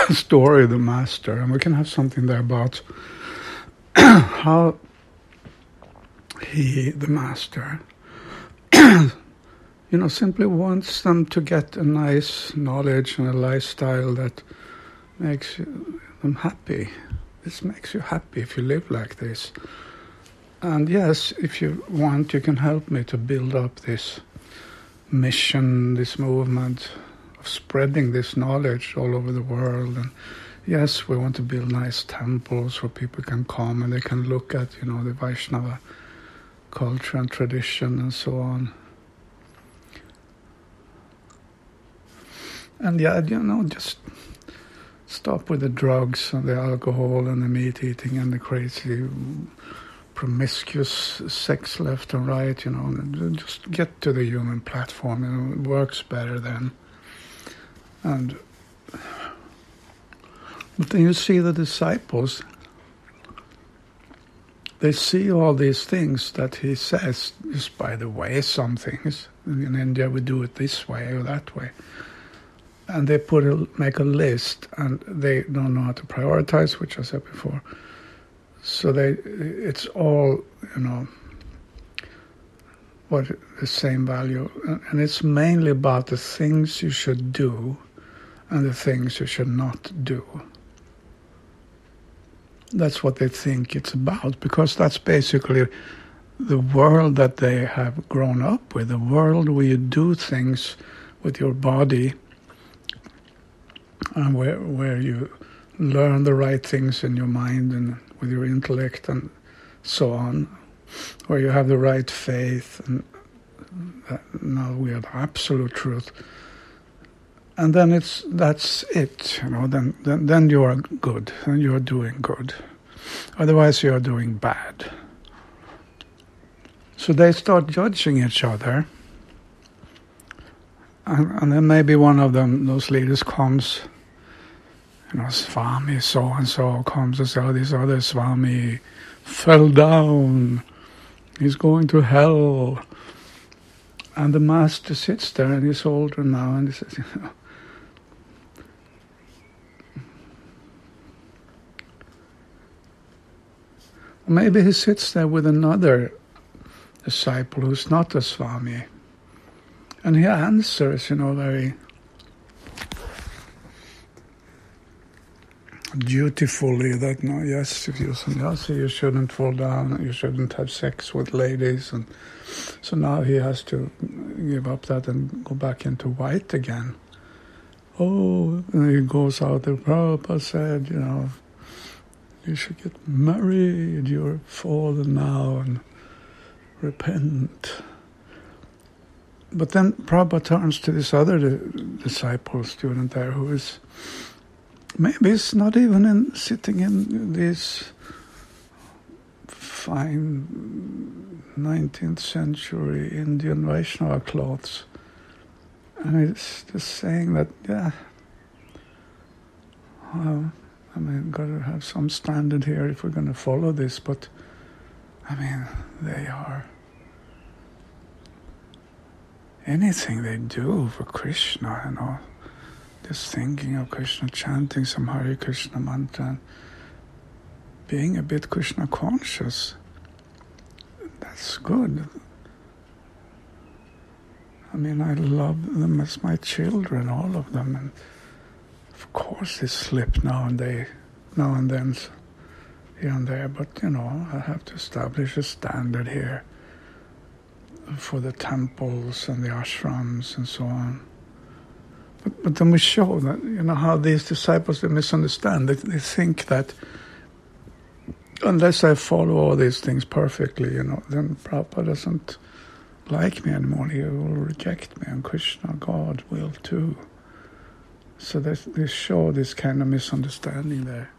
story of the master, and we can have something there about how he, the master, simply wants them to get a nice knowledge and a lifestyle that makes them happy. This makes you happy if you live like this. And yes, if you want, you can help me to build up this mission, this movement of spreading this knowledge all over the world. And yes, we want to build nice temples where people can come and they can look at, the Vaishnava culture and tradition and so on. And just stop with the drugs and the alcohol and the meat eating and the crazy promiscuous sex left and right, just get to the human platform, it works better then. But then you see the disciples, they see all these things that he says, just by the way, some things. In India we do it this way or that way. And they make a list, and they don't know how to prioritize, which I said before. So it's all, what the same value. And it's mainly about the things you should do and the things you should not do. That's what they think it's about, because that's basically the world that they have grown up with, the world where you do things with your body and where you learn the right things in your mind and with your intellect and so on, where you have the right faith and now we have absolute truth. And then that's it, then you are good, then you are doing good. Otherwise you are doing bad. So they start judging each other. And then maybe one of them, those leaders, comes, Swami so-and-so comes and says, oh, this other Swami fell down, he's going to hell. And the master sits there, and he's older now, and he says, maybe he sits there with another disciple who's not a Swami, and he answers, very dutifully that, yes, if you're sannyasi, you shouldn't fall down, you shouldn't have sex with ladies, and so now he has to give up that and go back into white again. Oh, and he goes out there, Prabhupada said, you should get married, you're fallen now, and repent. But then Prabhupada turns to this other disciple, student there, who is, maybe it's not even sitting in these fine 19th century Indian Vaishnava clothes. And it's just saying that, got to have some standard here if we're going to follow this, but, they are, anything they do for Krishna, just thinking of Krishna, chanting some Hare Krishna mantra, being a bit Krishna conscious, that's good. I love them as my children, all of them, and of course they slip now and then, here and there, but I have to establish a standard here for the temples and the ashrams and so on. But then we show that, how these disciples, they misunderstand. They think that unless I follow all these things perfectly, then Prabhupada doesn't like me anymore. He will reject me, and Krishna, God, will too. So they show this kind of misunderstanding there.